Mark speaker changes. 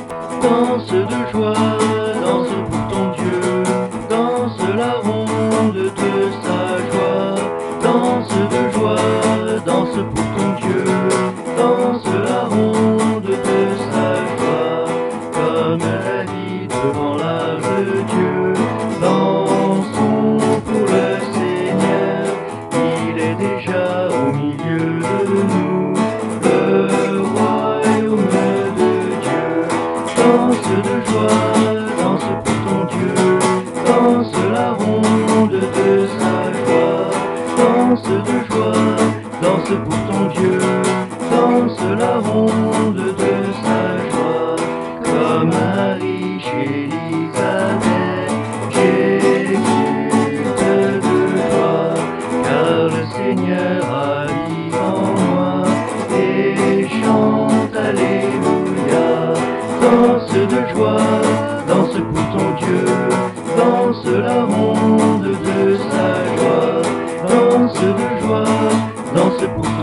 Speaker 1: Danse de joie, danse pour ton Dieu, danse la ronde de sa joie. Danse de joie, danse pour ton Dieu, danse la ronde de sa joie. Comme la vie devant l'arche de Dieu, dansons pour le Seigneur, il est déjà au milieu de nous, le royaume de Dieu. Danse de joie, danse pour ton Dieu, danse la ronde de sa joie. Danse de joie, danse pour ton Dieu, danse la ronde de sa joie. Comme Marie chez Élisabeth, j'exulte de joie, car le Seigneur habite en moi, et chante Alléluia. Danse de joie, danse pour ton Dieu, danse la ronde de sa joie. Danse de joie, danse pour